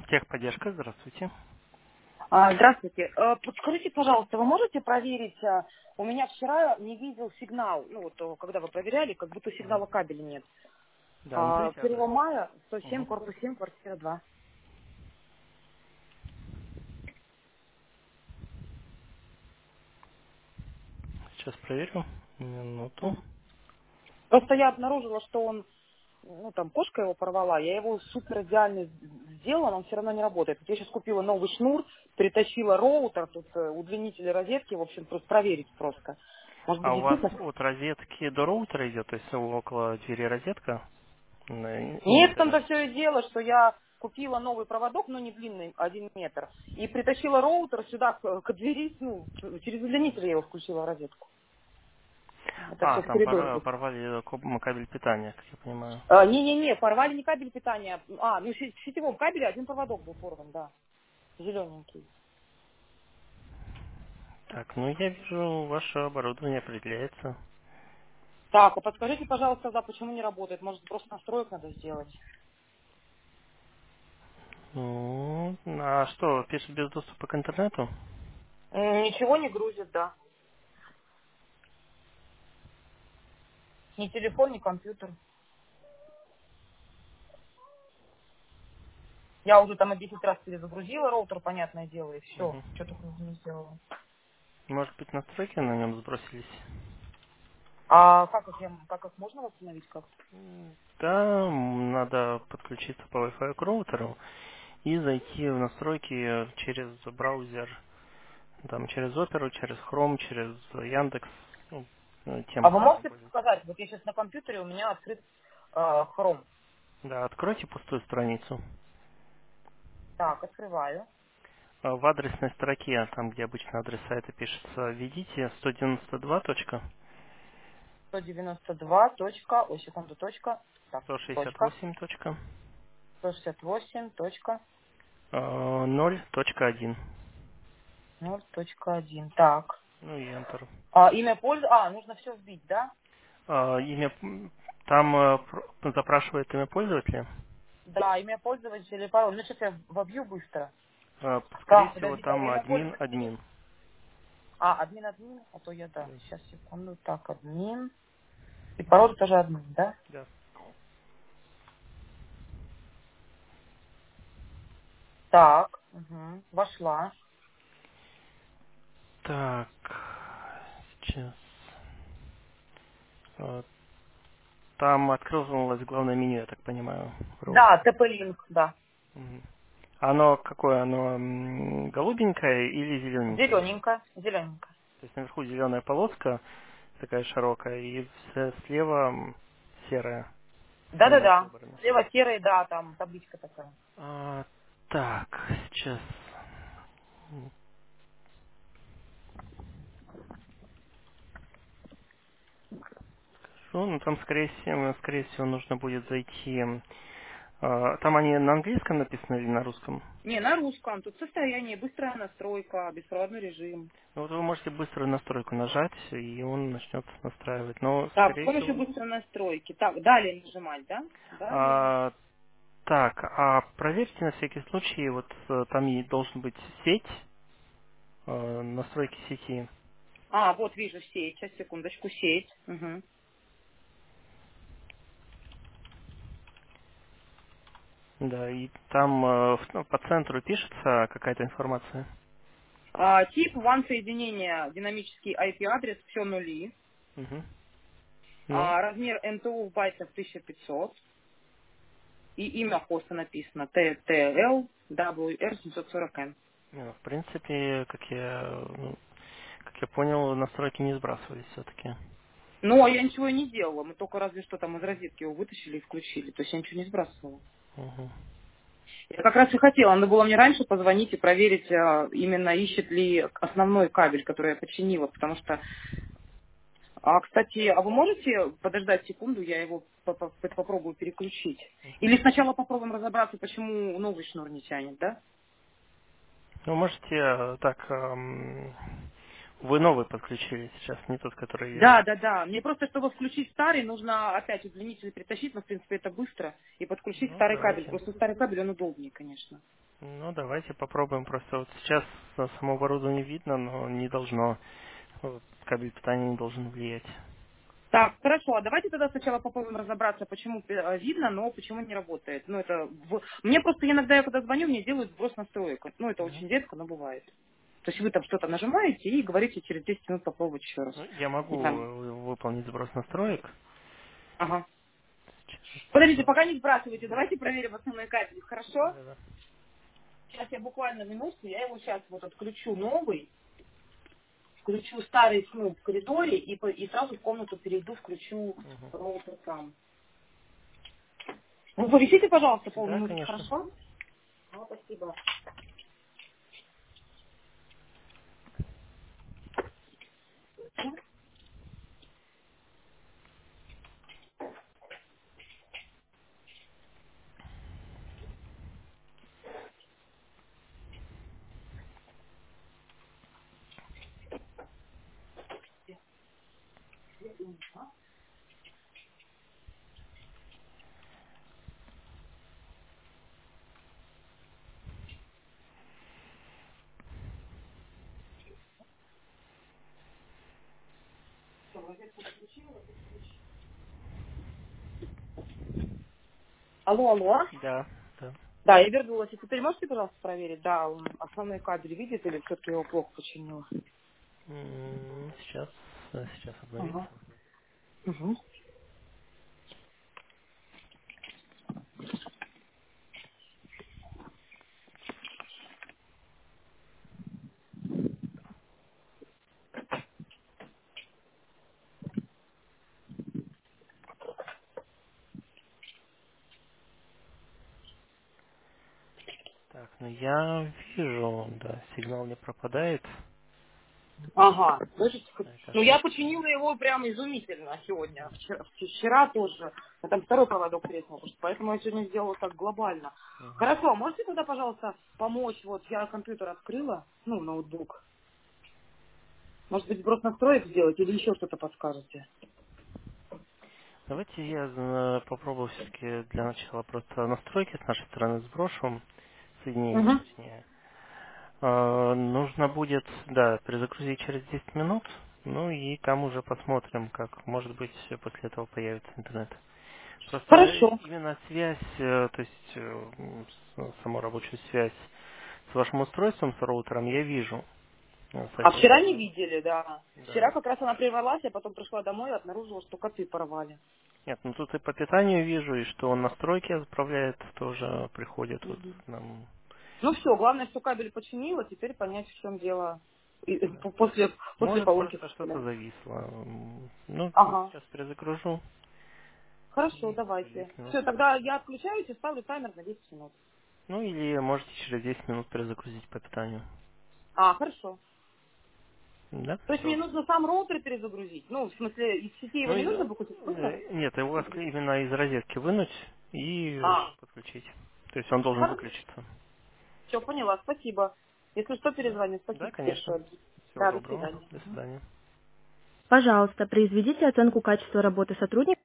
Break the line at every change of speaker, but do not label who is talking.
Техподдержка, здравствуйте.
Здравствуйте. Подскажите, пожалуйста, вы можете проверить, у меня вчера не видел сигнал, ну вот когда вы проверяли, как будто
Мгм.
сигнала кабеля нет.
Да, назовите адрес.
1 мая, 107,
Мгм.
корпус 7, квартира 2.
Сейчас проверю. Минуту.
Просто я обнаружила, что он, ну там кошка его порвала, я его супер идеально сделала, но он все равно не работает. Вот я сейчас купила новый шнур, притащила роутер, тут удлинители розетки, в общем, просто проверить просто. Может быть,
А у вас
действительно.
от розетки до роутера идет, то есть около двери розетка
Нет, в
интернет?
том-то все и дело, что я купила новый проводок, но не длинный, 1 метр, и притащила роутер сюда к двери, ну, через удлинитель я его включила в розетку. Это
А,
все в
там
коридоре.
порвали кабель питания, как я понимаю.
Не-не-не, порвали не кабель питания, ну в сетевом кабеле один проводок был порван, да, зелененький.
Так, ну я вижу, ваше оборудование определяется.
Так, а подскажите, пожалуйста, да, почему не работает? Может, просто настроек надо сделать?
Ну, а что, пишет без доступа к интернету?
Ничего не грузит, да. Ни телефон, ни компьютер. Я уже там 10 раз перезагрузила роутер, понятное дело, и все.
Мгм.
Что только не сделала.
Может быть, настройки на нем сбросились?
А как их можно восстановить как?
Да, надо подключиться по Wi-Fi к роутеру и зайти в настройки через браузер, там через Opera, через Chrome, через Яндекс, ну,
А
тем,
вы
которым
можете
пользуетесь.
показать? Вот я сейчас на компьютере, у меня открыт Chrome.
Да, откройте пустую страницу.
Так, открываю.
В адресной строке, там, где обычно адрес сайта пишется, введите 192.
192. Ой, секунду, точка. Так, точка.
168.
168. Точка.
0.1.
0.1. Так.
Ну и Enter.
Имя пользователя. Нужно все вбить, да?
Имя, там запрашивает имя пользователя.
Да, имя пользователя и пароль. Ну, сейчас я вобью быстро.
Скорее
Так,
всего,
подождите, а
там
имя пользователя?
админ.
Админ, а то я, да.
Да.
Сейчас, секунду. Так, админ. И пароль тоже админ, да?
Да.
Так, угу. Вошла.
Так, сейчас. Там открылось главное меню, я так понимаю.
Да, TP-Link, да.
Мгм. Оно какое? Оно голубенькое или зелененькое?
Зелененько, зелененько.
То есть наверху зеленая полоска, такая широкая, и слева серая, с тремя
Да-да-да.
цифрами.
Слева серый, да, там табличка такая.
А, так, сейчас. Ну, там, скорее всего, нужно будет зайти. Там они на английском написаны или на русском?
Не, на русском. Тут состояние, быстрая настройка, беспроводной режим.
Ну, вот вы можете быструю настройку нажать, и он начнет настраивать. Но,
Так, с
скорее
помощью
всего...
быстрой настройки. Так, далее нажимать, да? Далее.
А, так, а проверьте на всякий случай, вот там и должен быть сеть, настройки сети.
Вот вижу сеть. Сейчас, секундочку, сеть. Угу.
Да, и там по центру пишется какая-то информация.
Тип WAN соединения, динамический IP-адрес, все нули.
Угу. Ну,
Размер НТУ в байтах 1500. И имя хоста написано TTL WR740N.
в принципе, как я понял, настройки не сбрасывались все-таки.
Ну, а я ничего и не делала. Мы только разве что там из розетки его вытащили и включили. То есть я ничего не сбрасывала.
Угу.
Я как раз и хотела. Надо было мне раньше позвонить и проверить, именно ищет ли основной кабель, который я починила. Потому что... кстати, вы можете подождать секунду, я его попробую переключить? Или сначала попробуем разобраться, почему новый шнур не тянет, да?
Ну, можете вы новый подключили сейчас, не тот, который...
Да, да, да. Мне просто, чтобы включить старый, нужно опять удлинитель притащить, но, в принципе, это быстро, и подключить
Ну,
старый кабель.
давайте.
Просто старый кабель, он удобнее, конечно.
Ну, давайте попробуем. Просто вот сейчас само оборудование видно, но не должно, вот, кабель питания не должен влиять.
Так, хорошо, а давайте тогда сначала попробуем разобраться, почему видно, но почему не работает. Ну, это мне просто иногда, я когда звоню, мне делают сброс настроек. Ну, это
Мгм.
очень редко, но бывает. То есть вы там что-то нажимаете и говорите через 10 минут попробовать еще раз.
Ну, я
Не
могу
знаю.
выполнить сброс настроек.
Ага.
Сейчас.
Подождите, пока не сбрасывайте,
Да.
давайте проверим основной кабель, хорошо?
Да-да-да.
Сейчас я буквально минутку, я его сейчас вот отключу новый, включу старый снуп в коридоре и сразу в комнату перейду, включу
Мгм.
роутер там. Вы повисите, пожалуйста,
Да,
полминутки,
конечно.
хорошо? Ну, спасибо. Алло, алло.
Да, да.
Да, я вернулась. И теперь можете, пожалуйста, проверить, да, он основной кабель видит или все-таки его плохо починила?
Сейчас, сейчас обновится.
Ага. Угу.
Так, ну я вижу, да, сигнал не пропадает.
Ага. Слышите?
Это
Ну, я
хорошо.
починила его прям изумительно сегодня. Вчера тоже. А там второй проводок треснул. Поэтому я сегодня сделала так глобально.
Мгм.
Хорошо, а можете тогда, пожалуйста, помочь? Вот я компьютер открыла, ну, ноутбук. Может быть, сброс настроек сделать или еще что-то подскажете?
Давайте я попробую все-таки для начала просто настройки с нашей стороны сброшу, соединение
Угу.
точнее. Нужно будет, да, перезагрузить через 10 минут, ну и там уже посмотрим, как, может быть, после этого появится интернет. Просто
Хорошо.
именно связь, то есть саму рабочую связь с вашим устройством, с роутером я вижу.
А вчера не
Соответственно,
видели, да.
да.
Вчера как раз она прервалась, я потом пришла домой и обнаружила, что коты порвали.
Нет, ну тут и по питанию вижу, и что он настройки отправляет, тоже приходит вот
Мгм.
нам.
Ну все, главное, что кабель починила, теперь понять, в чем дело
Да.
после
Может,
поломки
просто что-то
кабеля.
зависло. Ну,
Ага.
сейчас перезагружу.
Хорошо,
И через
давайте.
10 минут.
Все, тогда я отключаюсь и ставлю таймер на 10 минут.
Ну, или можете через 10 минут перезагрузить по питанию.
А, хорошо.
Да,
То есть мне
все.
нужно сам роутер перезагрузить? Ну, в смысле, из сети его
Ну,
не нужно выкрутить? Просто?
нет, его именно из розетки вынуть и
А,
подключить. То есть он должен
хорошо.
выключиться.
Все, поняла, спасибо. Если что,
Да,
перезвоню.
да,
Спасибо
конечно.
большое.
Всего
Да, до
доброго.
свидания.
До свидания.
Пожалуйста, произведите оценку качества работы сотрудника.